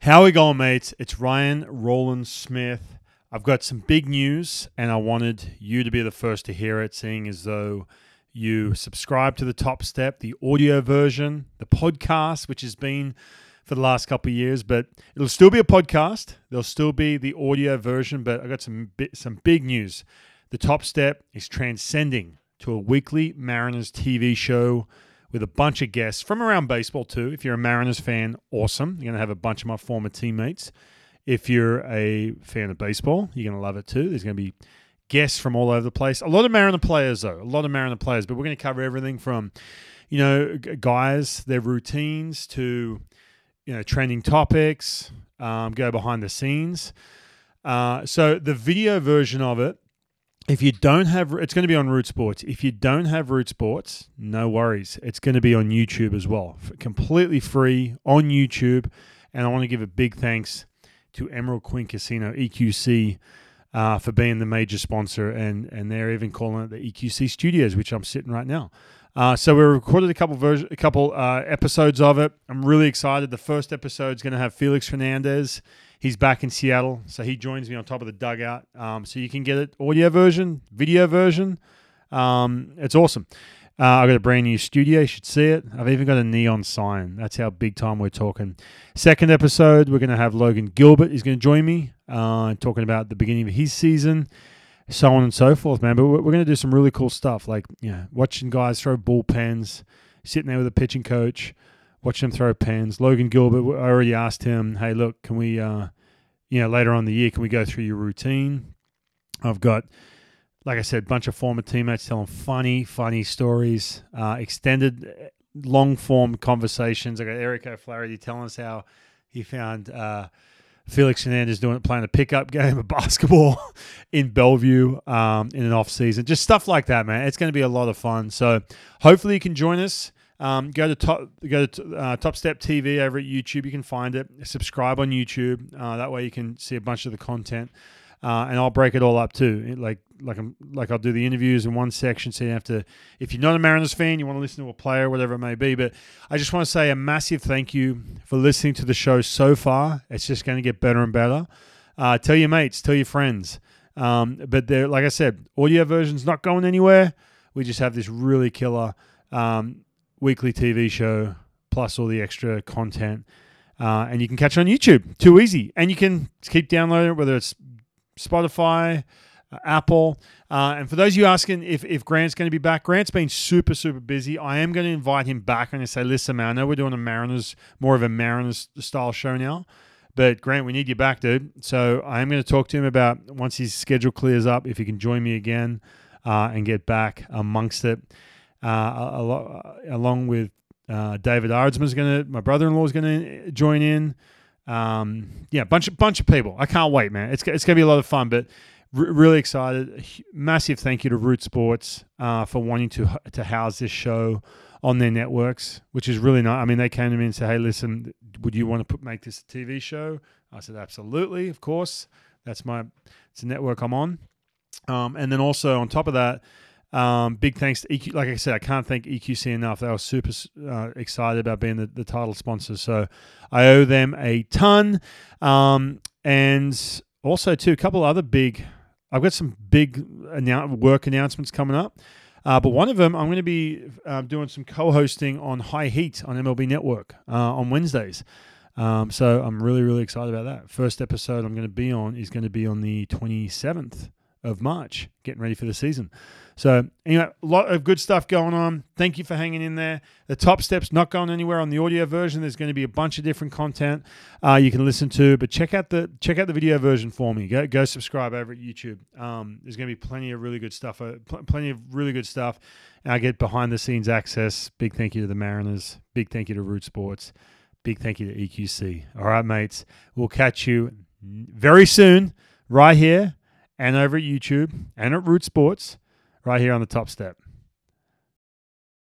How we going, mates? It's Ryan Roland Smith. I've got some big news, and I wanted you to be the first to hear it, seeing as though you subscribe to the Top Step, the audio version, the podcast, which has been for the last couple of years, but it'll still be a podcast. There'll still be the audio version, but I got some big news. The Top Step is transcending to a weekly Mariners TV show with a bunch of guests from around baseball too. If you're a Mariners fan, awesome. You're going to have a bunch of my former teammates. If you're a fan of baseball, you're going to love it too. There's going to be guests from all over the place. A lot of Mariner players, though. But we're going to cover everything from, guys, their routines to, trending topics, go behind the scenes. So the video version of it, if you don't have, it's going to be on Root Sports. If you don't have Root Sports, no worries. It's going to be on YouTube as well. Completely free on YouTube. And I want to give a big thanks to Emerald Queen Casino, EQC, for being the major sponsor. And they're even calling it the EQC Studios, which I'm sitting right now. So we recorded a couple episodes of it. I'm really excited. The first episode is going to have Felix Hernandez. He's back in Seattle, so he joins me on top of the dugout. So you can get it audio version, video version. It's awesome. I've got a brand new studio. You should see it. I've even got a neon sign. That's how big time we're talking. Second episode, we're going to have Logan Gilbert. He's going to join me, talking about the beginning of his season, so on and so forth, man. But we're going to do some really cool stuff, like watching guys throw bullpens, sitting there with a pitching coach, watch them throw pens. Logan Gilbert, I already asked him, hey, look, can we, later on in the year, can we go through your routine? I've got, like I said, a bunch of former teammates telling funny stories, extended, long-form conversations. I got Eric O'Flaherty telling us how he found Felix Hernandez playing a pickup game of basketball in Bellevue in an off-season. Just stuff like that, man. It's going to be a lot of fun. So hopefully you can join us. Go to Top Step TV over at YouTube. You can find it. Subscribe on YouTube. That way you can see a bunch of the content. And I'll break it all up too. Like I'll do the interviews in one section, so you have to. If you're not a Mariners fan, you want to listen to a player, whatever it may be. But I just want to say a massive thank you for listening to the show so far. It's just going to get better and better. Tell your mates, tell your friends. But there, like I said, audio version's not going anywhere. We just have this really killer weekly TV show plus all the extra content, and you can catch it on YouTube. Too easy, and you can keep downloading it, whether it's Spotify, Apple. And for those of you asking if Grant's going to be back, Grant's been super busy. I am going to invite him back and say, listen, man, I know we're doing more of a Mariners style show now, but Grant, we need you back, dude. So I am going to talk to him about once his schedule clears up, if he can join me again and get back amongst it. Along with David Ardsman's my brother-in-law is going to join in. Bunch of people. I can't wait, man. It's going to be a lot of fun, but really excited. Massive thank you to Root Sports for wanting to house this show on their networks, which is really nice. I mean, they came to me and said, hey, listen, would you want to make this a TV show? I said, absolutely, of course. It's a network I'm on. And then also on top of that, big thanks to EQ. Like I said, I can't thank EQC enough. They were super excited about being the title sponsor. So I owe them a ton. And also, too, a couple other I've got some big work announcements coming up. But one of them, I'm going to be doing some co-hosting on High Heat on MLB Network on Wednesdays. So I'm really excited about that. First episode I'm going to be on is going to be on the 27th of March, getting ready for the season. So anyway, a lot of good stuff going on. Thank you for hanging in there. The Top Step's not going anywhere on the audio version. There's going to be a bunch of different content you can listen to, but check out the video version for me. Go subscribe over at YouTube. There's going to be plenty of really good stuff. And I get behind the scenes access. Big thank you to the Mariners. Big thank you to Root Sports. Big thank you to EQC. All right, mates. We'll catch you very soon right here and over at YouTube and at Root Sports right here on the Top Step.